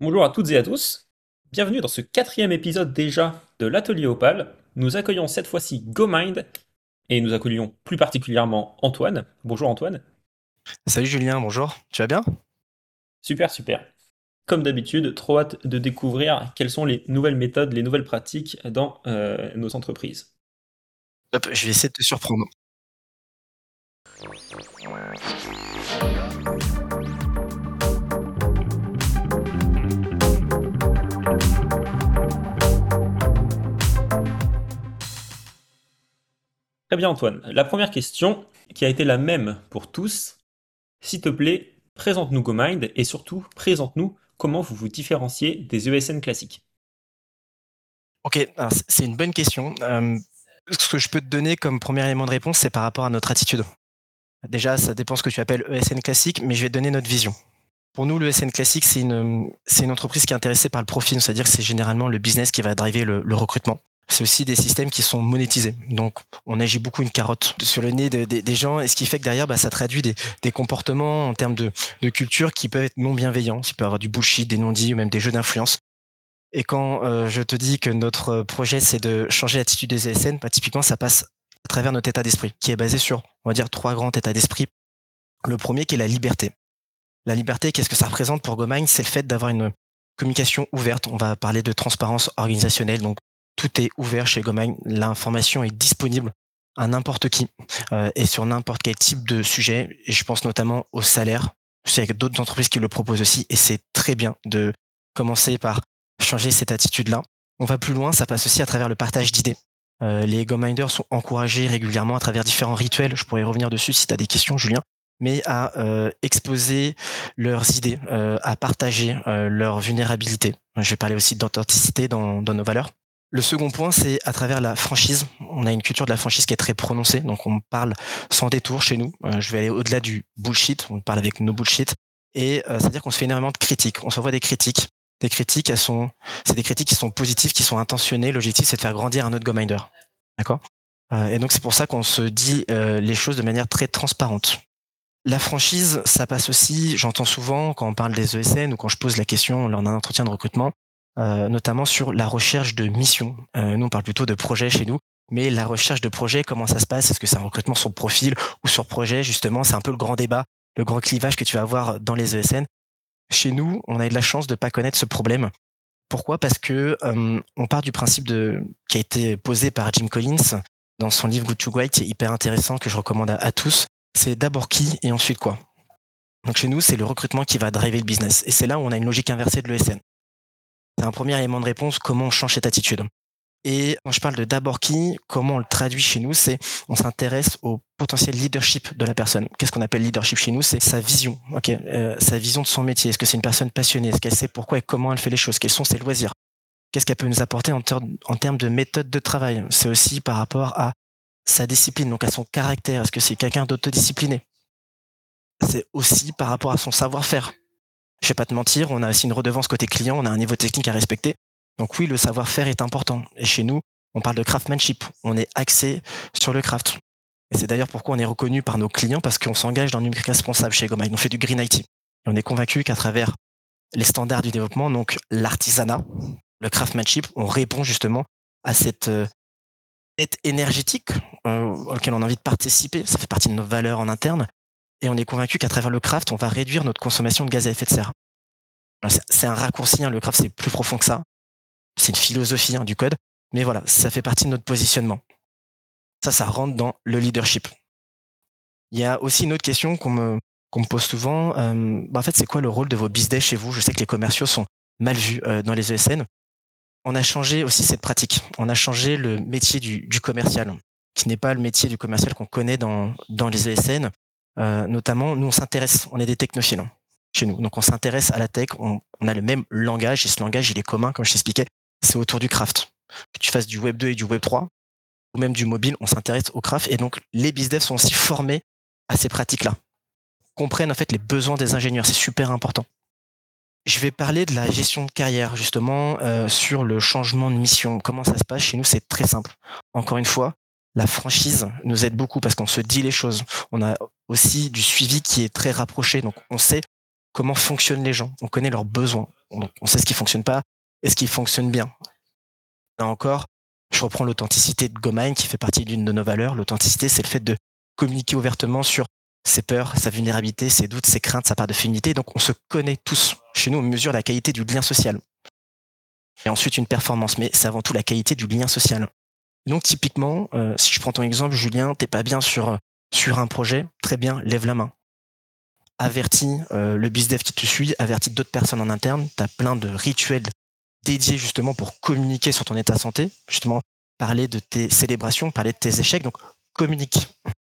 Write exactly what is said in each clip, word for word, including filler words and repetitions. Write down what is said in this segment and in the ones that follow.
Bonjour à toutes et à tous, bienvenue dans ce quatrième épisode déjà de l'Atelier Opal. Nous accueillons cette fois-ci GoMind et nous accueillons plus particulièrement Antoine. Bonjour Antoine. Salut Julien, bonjour, tu vas bien? Super, super. Comme d'habitude, trop hâte de découvrir quelles sont les nouvelles méthodes, les nouvelles pratiques dans euh, nos entreprises. Hop, je vais essayer de te surprendre. Très bien Antoine, la première question qui a été la même pour tous, s'il te plaît, présente-nous GoMind et surtout présente-nous comment vous vous différenciez des E S N classiques. Ok, alors c'est c'est une bonne question. Euh, ce que je peux te donner comme premier élément de réponse, c'est par rapport à notre attitude. Déjà, ça dépend ce que tu appelles E S N classique, mais je vais te donner notre vision. Pour nous, l'E S N classique, c'est une, c'est une entreprise qui est intéressée par le profit, c'est-à-dire que c'est généralement le business qui va driver le, le recrutement. C'est aussi des systèmes qui sont monétisés. Donc, on agit beaucoup une carotte sur le nez de- de- des gens, et ce qui fait que derrière, bah, ça traduit des, des comportements en termes de, de culture qui peuvent être non bienveillants. Il peut y avoir du bullshit, des non-dits ou même des jeux d'influence. Et quand euh, je te dis que notre projet, c'est de changer l'attitude des E S N, bah, typiquement, ça passe à travers notre état d'esprit, qui est basé sur, on va dire, trois grands états d'esprit. Le premier, qui est la liberté. La liberté, qu'est-ce que ça représente pour GoMind? C'est le fait d'avoir une communication ouverte. On va parler de transparence organisationnelle. Donc, tout est ouvert chez GoMind. L'information est disponible à n'importe qui euh, et sur n'importe quel type de sujet. Et je pense notamment au salaire. Je sais qu'il y a d'autres entreprises qui le proposent aussi et c'est très bien de commencer par changer cette attitude-là. On va plus loin, ça passe aussi à travers le partage d'idées. Euh, les GoMinders sont encouragés régulièrement à travers différents rituels. Je pourrais y revenir dessus si tu as des questions, Julien, mais à euh, exposer leurs idées, euh, à partager euh, leur vulnérabilité. Je vais parler aussi d'authenticité dans, dans nos valeurs. Le second point, c'est à travers la franchise. On a une culture de la franchise qui est très prononcée, donc on parle sans détour chez nous. Euh, je vais aller au-delà du bullshit, on parle avec nos bullshit. Et euh, c'est-à-dire qu'on se fait énormément de critiques. On s'envoie des critiques. Des critiques, elles sont, c'est des critiques qui sont positives, qui sont intentionnées. L'objectif, c'est de faire grandir un autre GoMinder. D'accord. Euh, Et donc c'est pour ça qu'on se dit euh, les choses de manière très transparente. La franchise, ça passe aussi, j'entends souvent quand on parle des E S N ou quand je pose la question lors d'un entretien de recrutement, euh, notamment sur la recherche de mission. Euh, nous, on parle plutôt de projet chez nous, mais la recherche de projet, comment ça se passe? Est-ce que c'est un recrutement sur profil ou sur projet? Justement, c'est un peu le grand débat, le grand clivage que tu vas avoir dans les E S N. Chez nous, on a eu de la chance de pas connaître ce problème. Pourquoi? Parce que euh, on part du principe de qui a été posé par Jim Collins dans son livre Good to Great, qui est hyper intéressant, que je recommande à, à tous. C'est d'abord qui et ensuite quoi. Donc chez nous, c'est le recrutement qui va driver le business. Et c'est là où on a une logique inversée de l'E S N. C'est un premier élément de réponse, comment on change cette attitude. Et quand je parle de d'abord qui, comment on le traduit chez nous, c'est on s'intéresse au potentiel leadership de la personne. Qu'est-ce qu'on appelle leadership chez nous? C'est sa vision, ok, euh, sa vision de son métier. Est-ce que c'est une personne passionnée? Est-ce qu'elle sait pourquoi et comment elle fait les choses? Quels sont ses loisirs? Qu'est-ce qu'elle peut nous apporter en, ter- en termes de méthode de travail? C'est aussi par rapport à sa discipline, donc à son caractère. Est-ce que c'est quelqu'un d'autodiscipliné? C'est aussi par rapport à son savoir-faire. Je vais pas te mentir, on a aussi une redevance côté client, on a un niveau technique à respecter. Donc oui, le savoir-faire est important. Et chez nous, on parle de craftsmanship. On est axé sur le craft. Et c'est d'ailleurs pourquoi on est reconnu par nos clients parce qu'on s'engage dans le numérique responsable chez GoMind. On fait du green I T. Et on est convaincu qu'à travers les standards du développement, donc l'artisanat, le craftsmanship, on répond justement à cette euh, quête énergétique euh, auquel on a envie de participer. Ça fait partie de nos valeurs en interne. Et on est convaincu qu'à travers le craft, on va réduire notre consommation de gaz à effet de serre. C'est un raccourci, hein, le craft c'est plus profond que ça. C'est une philosophie hein, du code. Mais voilà, ça fait partie de notre positionnement. Ça, ça rentre dans le leadership. Il y a aussi une autre question qu'on me, qu'on me pose souvent. Euh, bah en fait, c'est quoi le rôle de vos business chez vous? Je sais que les commerciaux sont mal vus euh, dans les E S N. On a changé aussi cette pratique. On a changé le métier du, du commercial, qui n'est pas le métier du commercial qu'on connaît dans, dans les E S N. Euh, notamment, nous, on s'intéresse, on est des technophiles hein, chez nous. Donc, on s'intéresse à la tech, on, on a le même langage, et ce langage, il est commun, comme je t'expliquais, c'est autour du craft. Que tu fasses du Web deux et du Web trois, ou même du mobile, on s'intéresse au craft. Et donc, les business sont aussi formés à ces pratiques-là. Comprennent en fait les besoins des ingénieurs, c'est super important. Je vais parler de la gestion de carrière, justement, euh, sur le changement de mission. Comment ça se passe chez nous? C'est très simple. Encore une fois, la franchise nous aide beaucoup parce qu'on se dit les choses. On a aussi du suivi qui est très rapproché. Donc, on sait comment fonctionnent les gens. On connaît leurs besoins. Donc, on sait ce qui fonctionne pas et ce qui fonctionne bien. Là encore, je reprends l'authenticité de GoMind qui fait partie d'une de nos valeurs. L'authenticité, c'est le fait de communiquer ouvertement sur ses peurs, sa vulnérabilité, ses doutes, ses craintes, sa part de féminité. Donc, on se connaît tous. Chez nous, on mesure la qualité du lien social. Et ensuite, une performance. Mais c'est avant tout la qualité du lien social. Donc, typiquement, euh, si je prends ton exemple, Julien, t'es pas bien sur, sur un projet, très bien, lève la main. Avertis euh, le bizdev qui te suit, avertis d'autres personnes en interne. Tu as plein de rituels dédiés justement pour communiquer sur ton état de santé, justement parler de tes célébrations, parler de tes échecs. Donc, communique.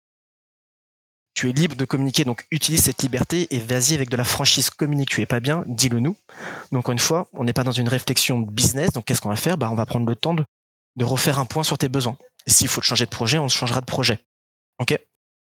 Tu es libre de communiquer, donc utilise cette liberté et vas-y avec de la franchise. Communique, tu es pas bien, dis-le nous. Donc, encore une fois, on n'est pas dans une réflexion business. Donc, qu'est-ce qu'on va faire? Bah, on va prendre le temps de de refaire un point sur tes besoins. Et s'il faut te changer de projet, on changera de projet. Ok.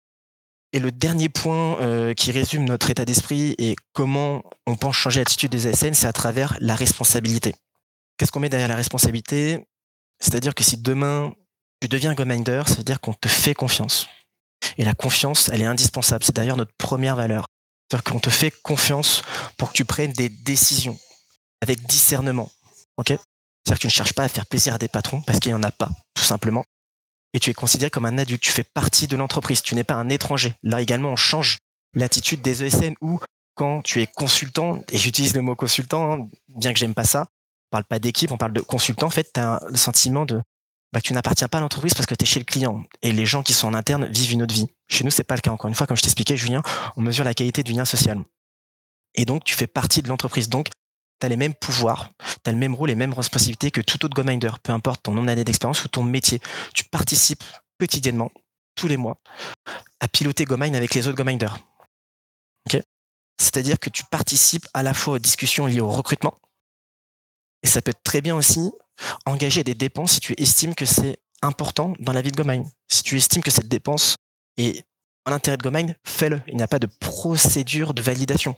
Et le dernier point euh, qui résume notre état d'esprit et comment on pense changer l'attitude des A S N, c'est à travers la responsabilité. Qu'est-ce qu'on met derrière la responsabilité? C'est-à-dire que si demain tu deviens GoMinder, ça veut dire qu'on te fait confiance. Et la confiance, elle est indispensable. C'est d'ailleurs notre première valeur. C'est-à-dire qu'on te fait confiance pour que tu prennes des décisions avec discernement. Ok. C'est-à-dire que tu ne cherches pas à faire plaisir à des patrons parce qu'il n'y en a pas, tout simplement. Et tu es considéré comme un adulte. Tu fais partie de l'entreprise. Tu n'es pas un étranger. Là également, on change l'attitude des E S N où quand tu es consultant, et j'utilise le mot consultant, hein, bien que j'aime pas ça, on parle pas d'équipe, on parle de consultant. En fait, tu as le sentiment de bah, que tu n'appartiens pas à l'entreprise parce que tu es chez le client. Et les gens qui sont en interne vivent une autre vie. Chez nous, c'est pas le cas. Encore une fois, comme je t'expliquais, Julien, on mesure la qualité du lien social. Et donc, tu fais partie de l'entreprise. Donc, tu as les mêmes pouvoirs, tu as le même rôle, les mêmes responsabilités que tout autre GoMinder, peu importe ton nombre d'années d'expérience ou ton métier. Tu participes quotidiennement, tous les mois, à piloter GoMind avec les autres GoMinders. Okay. C'est-à-dire que tu participes à la fois aux discussions liées au recrutement, et ça peut être très bien aussi engager des dépenses si tu estimes que c'est important dans la vie de GoMind. Si tu estimes que cette dépense est en intérêt de GoMind, fais-le. Il n'y a pas de procédure de validation.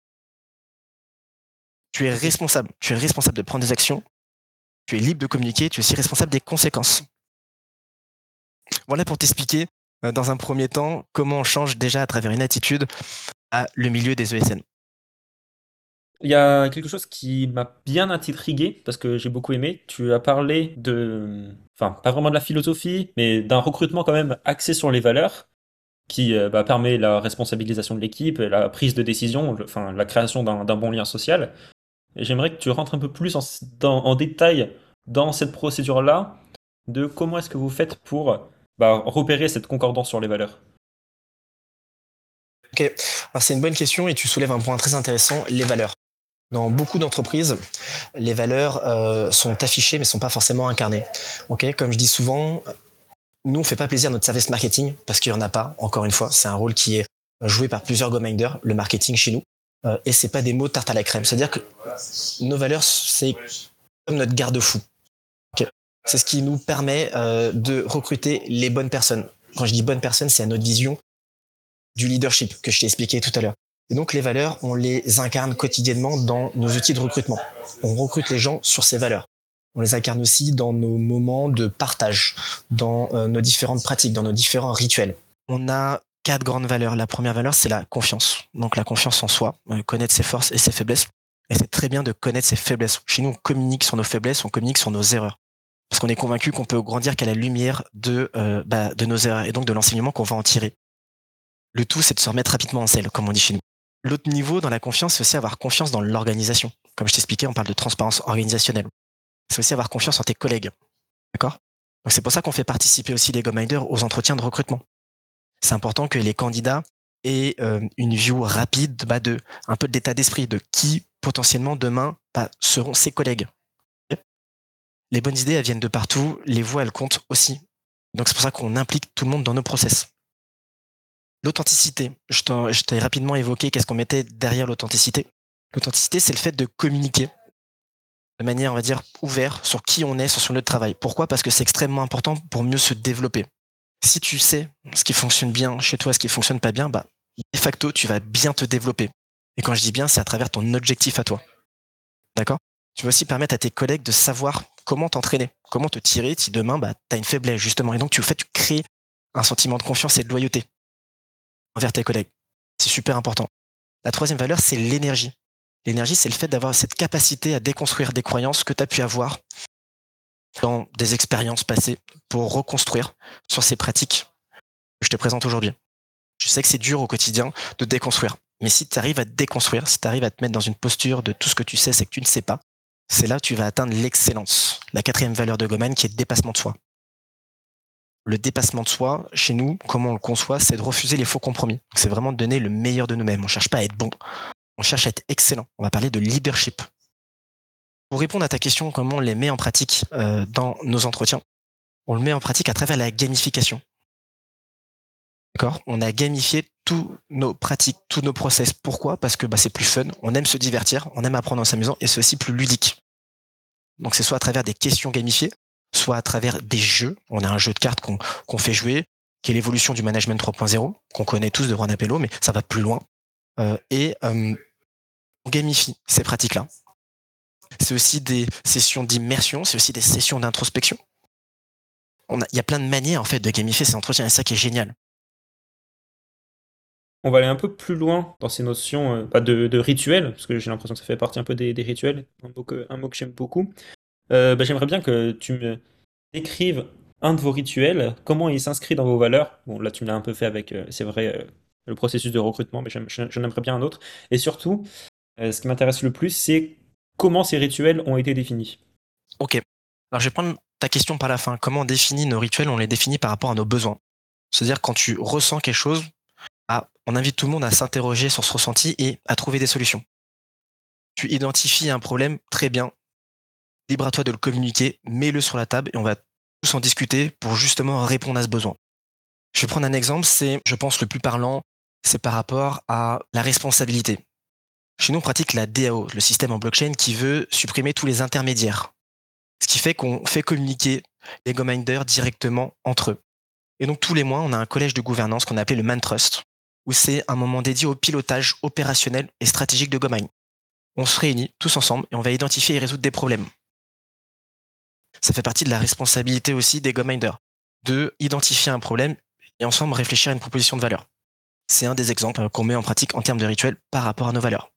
Tu es responsable. Tu es responsable de prendre des actions. Tu es libre de communiquer. Tu es aussi responsable des conséquences. Voilà pour t'expliquer, euh, dans un premier temps, comment on change déjà à travers une attitude à le milieu des E S N. Il y a quelque chose qui m'a bien intrigué parce que j'ai beaucoup aimé. Tu as parlé de, enfin, pas vraiment de la philosophie, mais d'un recrutement quand même axé sur les valeurs qui euh, bah, permet la responsabilisation de l'équipe, la prise de décision, le- enfin, la création d'un d'un bon lien social. Et j'aimerais que tu rentres un peu plus en, dans- en détail dans cette procédure-là de comment est-ce que vous faites pour bah, repérer cette concordance sur les valeurs. Ok, alors c'est une bonne question et tu soulèves un point très intéressant, les valeurs. Dans beaucoup d'entreprises, les valeurs euh, sont affichées mais ne sont pas forcément incarnées. Ok, comme je dis souvent, nous on fait pas plaisir à notre service marketing parce qu'il y en a pas. Encore une fois, c'est un rôle qui est joué par plusieurs GoMinders, le marketing chez nous, euh, et c'est pas des mots tarte à la crème. C'est-à-dire que nos valeurs, c'est comme notre garde-fou. Okay. C'est ce qui nous permet euh, de recruter les bonnes personnes. Quand je dis bonnes personnes, c'est à notre vision du leadership que je t'ai expliqué tout à l'heure. Et donc les valeurs, on les incarne quotidiennement dans nos outils de recrutement. On recrute les gens sur ces valeurs. On les incarne aussi dans nos moments de partage, dans euh, nos différentes pratiques, dans nos différents rituels. On a quatre grandes valeurs. La première valeur, c'est la confiance. Donc la confiance en soi, euh, connaître ses forces et ses faiblesses. Et c'est très bien de connaître ses faiblesses. Chez nous, on communique sur nos faiblesses, on communique sur nos erreurs. Parce qu'on est convaincu qu'on peut grandir qu'à la lumière de, euh, bah, de nos erreurs et donc de l'enseignement qu'on va en tirer. Le tout, c'est de se remettre rapidement en selle, comme on dit chez nous. L'autre niveau dans la confiance, c'est aussi avoir confiance dans l'organisation. Comme je t'expliquais, on parle de transparence organisationnelle. C'est aussi avoir confiance en tes collègues. D'accord? Donc c'est pour ça qu'on fait participer aussi les GoMinders aux entretiens de recrutement. C'est important que les candidats aient euh, une view rapide bah, de un peu de l'état d'esprit, de qui potentiellement demain bah, seront ses collègues. Les bonnes idées, elles viennent de partout. Les voix, elles comptent aussi. Donc c'est pour ça qu'on implique tout le monde dans nos process. L'authenticité, je, je t'ai rapidement évoqué qu'est-ce qu'on mettait derrière l'authenticité. L'authenticité, c'est le fait de communiquer de manière, on va dire, ouverte sur qui on est, sur notre travail. Pourquoi? Parce que c'est extrêmement important pour mieux se développer. Si tu sais ce qui fonctionne bien chez toi, ce qui fonctionne pas bien, bah, de facto, tu vas bien te développer. Et quand je dis bien, c'est à travers ton objectif à toi. D'accord? Tu vas aussi permettre à tes collègues de savoir comment t'entraîner, comment te tirer si demain, bah, tu as une faiblesse, justement. Et donc, tu, en fait, tu crées un sentiment de confiance et de loyauté envers tes collègues. C'est super important. La troisième valeur, c'est l'énergie. L'énergie, c'est le fait d'avoir cette capacité à déconstruire des croyances que tu as pu avoir dans des expériences passées pour reconstruire sur ces pratiques que je te présente aujourd'hui. Je sais que c'est dur au quotidien de déconstruire. Mais si tu arrives à te déconstruire, si tu arrives à te mettre dans une posture de tout ce que tu sais, c'est que tu ne sais pas, c'est là que tu vas atteindre l'excellence. La quatrième valeur de Goleman, qui est le dépassement de soi. Le dépassement de soi, chez nous, comment on le conçoit, c'est de refuser les faux compromis. C'est vraiment de donner le meilleur de nous-mêmes. On ne cherche pas à être bon, on cherche à être excellent. On va parler de leadership. Pour répondre à ta question, comment on les met en pratique euh, dans nos entretiens, on le met en pratique à travers la gamification. D'accord ? On a gamifié tous nos pratiques, tous nos process. Pourquoi ? Parce que bah, c'est plus fun, on aime se divertir, on aime apprendre en s'amusant et c'est aussi plus ludique. Donc c'est soit à travers des questions gamifiées, soit à travers des jeux. On a un jeu de cartes qu'on, qu'on fait jouer, qui est l'évolution du management trois point zéro, qu'on connaît tous de Juan Apello, mais ça va plus loin. Euh, et euh, on gamifie ces pratiques-là. C'est aussi des sessions d'immersion, c'est aussi des sessions d'introspection. Il y a plein de manières en fait de gamifier ces entretiens et c'est ça qui est génial. On va aller un peu plus loin dans ces notions euh, pas de, de rituels, parce que j'ai l'impression que ça fait partie un peu des, des rituels, un mot que, un mot que j'aime beaucoup. Euh, bah, j'aimerais bien que tu me décrives un de vos rituels, comment il s'inscrit dans vos valeurs. Bon, là, tu me l'as un peu fait avec, euh, c'est vrai, euh, le processus de recrutement, mais j'aime- j'en aimerais bien un autre. Et surtout, euh, ce qui m'intéresse le plus, c'est comment ces rituels ont été définis. Ok. Alors je vais prendre ta question par la fin. Comment on définit nos rituels ? On les définit par rapport à nos besoins. C'est-à-dire quand tu ressens quelque chose, ah, on invite tout le monde à s'interroger sur ce ressenti et à trouver des solutions. Tu identifies un problème, très bien. Libre à toi de le communiquer, mets-le sur la table et on va tous en discuter pour justement répondre à ce besoin. Je vais prendre un exemple, c'est, je pense, le plus parlant, c'est par rapport à la responsabilité. Chez nous, on pratique la D A O, le système en blockchain qui veut supprimer tous les intermédiaires. Ce qui fait qu'on fait communiquer les GoMinders directement entre eux. Et donc, tous les mois, on a un collège de gouvernance qu'on a appelé le Man Trust, où c'est un moment dédié au pilotage opérationnel et stratégique de GoMind. On se réunit tous ensemble et on va identifier et résoudre des problèmes. Ça fait partie de la responsabilité aussi des GoMinders, de identifier un problème et ensemble réfléchir à une proposition de valeur. C'est un des exemples qu'on met en pratique en termes de rituels par rapport à nos valeurs.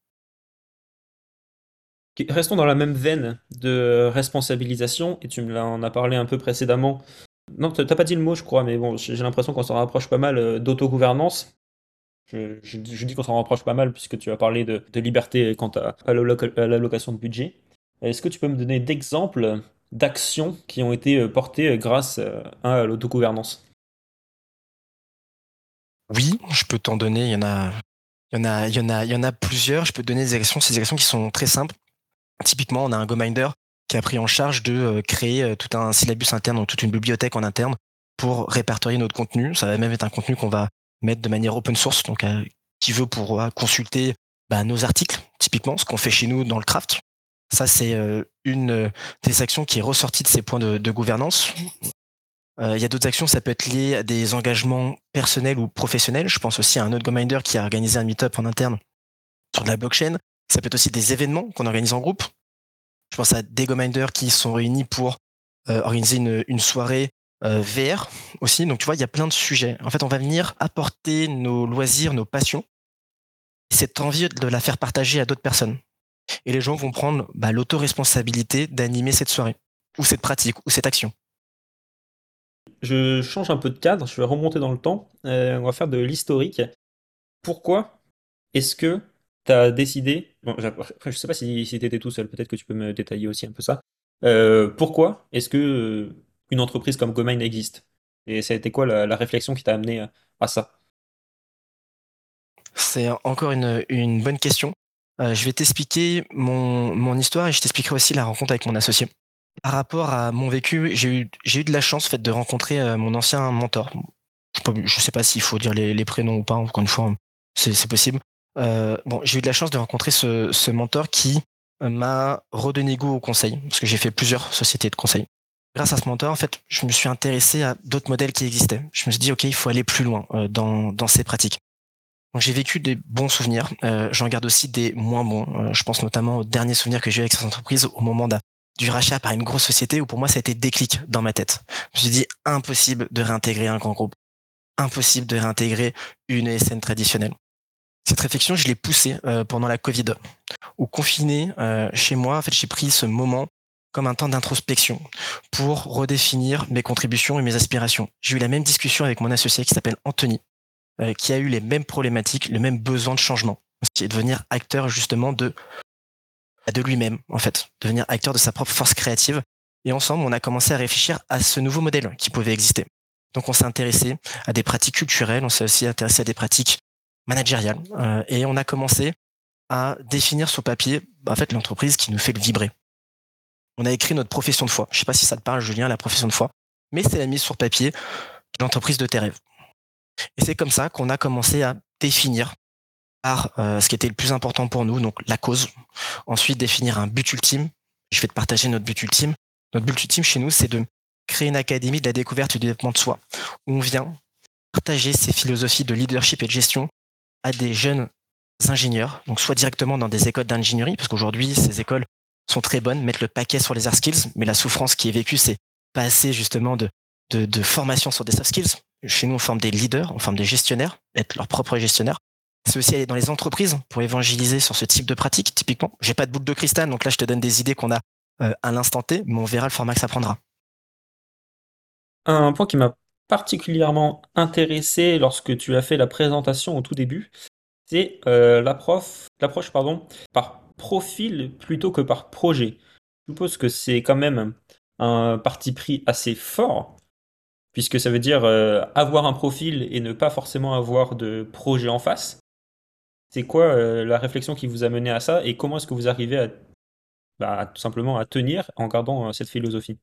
Restons dans la même veine de responsabilisation, et tu me l'en as parlé un peu précédemment. Non, t'as t'as pas dit le mot, je crois, mais bon, j'ai j'ai l'impression qu'on s'en rapproche pas mal euh, d'autogouvernance. Je, je dis je dis qu'on s'en rapproche pas mal puisque tu as parlé de, de liberté quant à, à l'alloc- à l'allocation de budget. Est-ce que tu peux me donner d'exemples d'actions qui ont été euh, portées euh, grâce euh, à l'autogouvernance? Oui, je peux t'en donner, il y en a, il y en a, il y en a, il y en a plusieurs. Je peux te donner des actions, ces actions qui sont très simples. Typiquement, on a un GoMinder qui a pris en charge de euh, créer euh, tout un syllabus interne, donc toute une bibliothèque en interne pour répertorier notre contenu. Ça va même être un contenu qu'on va mettre de manière open source, donc euh, qui veut pouvoir consulter bah, nos articles, typiquement ce qu'on fait chez nous dans le craft. Ça, c'est euh, une euh, des actions qui est ressortie de ces points de, de gouvernance. Euh, Il y a d'autres actions, ça peut être lié à des engagements personnels ou professionnels. Je pense aussi à un autre GoMinder qui a organisé un meet-up en interne sur de la blockchain. Ça peut être aussi des événements qu'on organise en groupe. Je pense à des GoMinders qui sont réunis pour euh, organiser une, une soirée euh, V R aussi. Donc tu vois, il y a plein de sujets. En fait, on va venir apporter nos loisirs, nos passions, et cette envie de la faire partager à d'autres personnes. Et les gens vont prendre bah, l'autoresponsabilité d'animer cette soirée, ou cette pratique, ou cette action. Je change un peu de cadre, je vais remonter dans le temps. Euh, on va faire de l'historique. Pourquoi est-ce que tu as décidé, bon, j'a- après, je sais pas si, si tu étais tout seul, peut-être que tu peux me détailler aussi un peu ça. Euh, pourquoi est-ce que euh, une entreprise comme GoMind existe? Et ça a été quoi la, la réflexion qui t'a amené à, à ça? C'est encore une, une bonne question. Euh, je vais t'expliquer mon, mon histoire et je t'expliquerai aussi la rencontre avec mon associé. Par rapport à mon vécu, j'ai eu, j'ai eu de la chance en fait, de rencontrer euh, mon ancien mentor. Je ne sais pas s'il faut dire les, les prénoms ou pas, encore une fois, c'est, c'est possible. Euh, bon, j'ai eu de la chance de rencontrer ce, ce mentor qui euh, m'a redonné goût au conseil, parce que j'ai fait plusieurs sociétés de conseil. Grâce à ce mentor, en fait, je me suis intéressé à d'autres modèles qui existaient. Je me suis dit, OK, il faut aller plus loin euh, dans, dans ces pratiques. Donc, j'ai vécu des bons souvenirs. Euh, j'en garde aussi des moins bons. Euh, je pense notamment aux derniers souvenirs que j'ai eu avec cette entreprise au moment d'un- du rachat par une grosse société où pour moi, ça a été déclic dans ma tête. Je me suis dit, impossible de réintégrer un grand groupe. Impossible de réintégrer une E S N traditionnelle. Cette réflexion, je l'ai poussée euh, pendant la Covid. Au confiné, euh, chez moi, en fait, j'ai pris ce moment comme un temps d'introspection pour redéfinir mes contributions et mes aspirations. J'ai eu la même discussion avec mon associé qui s'appelle Anthony, euh, qui a eu les mêmes problématiques, le même besoin de changement, qui est devenir acteur justement de de lui-même, en fait, devenir acteur de sa propre force créative. Et ensemble, on a commencé à réfléchir à ce nouveau modèle qui pouvait exister. Donc, on s'est intéressé à des pratiques culturelles, on s'est aussi intéressé à des pratiques managériales, euh, et on a commencé à définir sur papier, en fait, l'entreprise qui nous fait le vibrer. On a écrit notre profession de foi. Je sais pas si ça te parle, Julien, la profession de foi, mais c'est la mise sur papier de l'entreprise de tes rêves. Et c'est comme ça qu'on a commencé à définir par euh, ce qui était le plus important pour nous, donc la cause. Ensuite, définir un but ultime. Je vais te partager notre but ultime. Notre but ultime chez nous, c'est de créer une académie de la découverte et du développement de soi, où on vient partager ces philosophies de leadership et de gestion à des jeunes ingénieurs, donc soit directement dans des écoles d'ingénierie, parce qu'aujourd'hui, ces écoles sont très bonnes, mettent le paquet sur les hard skills, mais la souffrance qui est vécue, c'est pas assez justement de, de, de formation sur des soft skills. Chez nous, on forme des leaders, on forme des gestionnaires, être leurs propres gestionnaires. C'est aussi aller dans les entreprises pour évangéliser sur ce type de pratique. Typiquement, j'ai pas de boule de cristal, donc là, je te donne des idées qu'on a euh, à l'instant T, mais on verra le format que ça prendra. Un point qui m'a particulièrement intéressé lorsque tu as fait la présentation au tout début, c'est euh, l'approche, l'approche pardon, par profil plutôt que par projet. Je suppose que c'est quand même un parti pris assez fort, puisque ça veut dire euh, avoir un profil et ne pas forcément avoir de projet en face. C'est quoi euh, la réflexion qui vous a mené à ça et comment est-ce que vous arrivez à, bah, tout simplement à tenir en gardant euh, cette philosophie?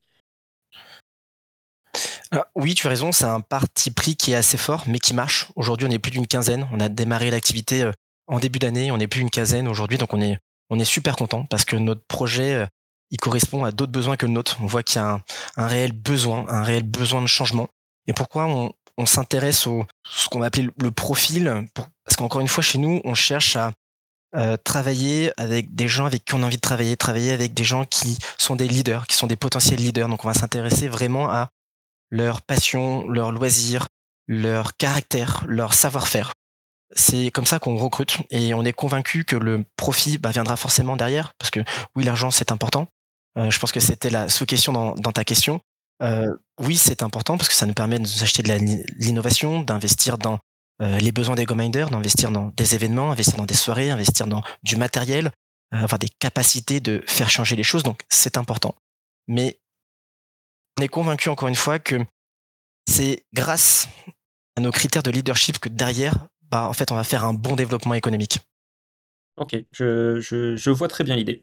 Ah, oui, tu as raison, c'est un parti pris qui est assez fort, mais qui marche. Aujourd'hui, on est plus d'une quinzaine. On a démarré l'activité euh, en début d'année, on est plus d'une quinzaine aujourd'hui, donc on est, on est super content parce que notre projet, euh, il correspond à d'autres besoins que le nôtre. On voit qu'il y a un, un réel besoin, un réel besoin de changement. Et pourquoi on, on s'intéresse au ce qu'on va appeler le le profil pour- Parce qu'encore une fois, chez nous, on cherche à euh, travailler avec des gens avec qui on a envie de travailler, travailler avec des gens qui sont des leaders, qui sont des potentiels leaders. Donc, on va s'intéresser vraiment à leur passion, leurs loisirs, leur caractère, leur savoir-faire. C'est comme ça qu'on recrute et on est convaincu que le profit bah, viendra forcément derrière parce que oui, l'argent c'est important. Euh, je pense que c'était la sous-question dans, dans ta question. Euh, oui, c'est important parce que ça nous permet de nous acheter de la- l'innovation, d'investir dans euh, les besoins des GoMinders, d'investir dans des événements, investir dans des soirées, investir dans du matériel, euh, avoir des capacités de faire changer les choses. Donc c'est important. Mais on est convaincu encore une fois que c'est grâce à nos critères de leadership que derrière, bah, en fait, on va faire un bon développement économique. Ok, je, je, je vois très bien l'idée.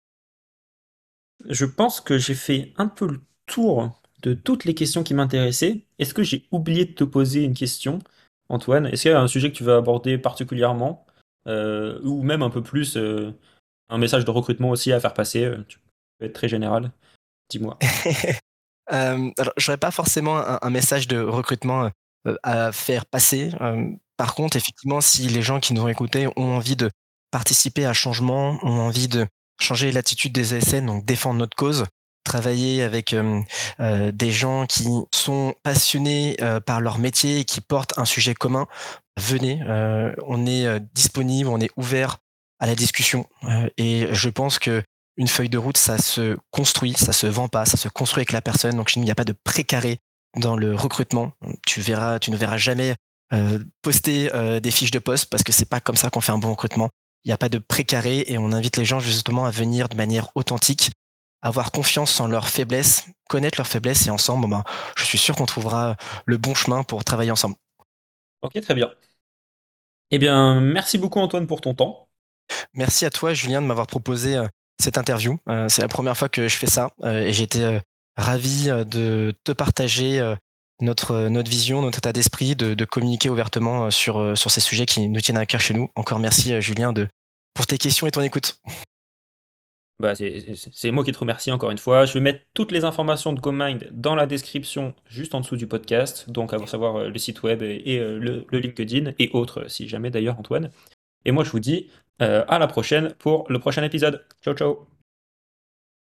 Je pense que j'ai fait un peu le tour de toutes les questions qui m'intéressaient. Est-ce que j'ai oublié de te poser une question, Antoine? Est-ce qu'il y a un sujet que tu veux aborder particulièrement, euh, ou même un peu plus, euh, un message de recrutement aussi à faire passer? euh, Tu peux être très général, dis-moi. Euh, alors, j'aurais pas forcément un, un message de recrutement euh, à faire passer. Euh, par contre, effectivement, si les gens qui nous ont écoutés ont envie de participer à un changement, ont envie de changer l'attitude des A S N, donc défendre notre cause, travailler avec euh, euh, des gens qui sont passionnés euh, par leur métier et qui portent un sujet commun, venez. Euh, on est euh, disponible, on est ouvert à la discussion. Euh, et je pense que une feuille de route, ça se construit, ça se vend pas, ça se construit avec la personne. Donc chez nous, il n'y a pas de précaré dans le recrutement. Tu verras, tu ne verras jamais euh, poster euh, des fiches de poste parce que c'est pas comme ça qu'on fait un bon recrutement. Il n'y a pas de précaré et on invite les gens justement à venir de manière authentique, avoir confiance en leurs faiblesses, connaître leurs faiblesses et ensemble, bon ben, je suis sûr qu'on trouvera le bon chemin pour travailler ensemble. Ok, très bien. Eh bien, merci beaucoup Antoine pour ton temps. Merci à toi, Julien, de m'avoir proposé euh, cette interview. Euh, c'est la première fois que je fais ça euh, et j'étais euh, ravi euh, de te partager euh, notre, euh, notre vision, notre état d'esprit, de, de communiquer ouvertement euh, sur, euh, sur ces sujets qui nous tiennent à cœur chez nous. Encore merci, euh, Julien, de, pour tes questions et ton écoute. Bah, c'est c'est- c'est moi qui te remercie encore une fois. Je vais mettre toutes les informations de GoMind dans la description juste en dessous du podcast, donc à savoir euh, le site web et, et, euh, le, le LinkedIn et autres, si jamais d'ailleurs Antoine. Et moi je vous dis euh, à la prochaine pour le prochain épisode. Ciao ciao.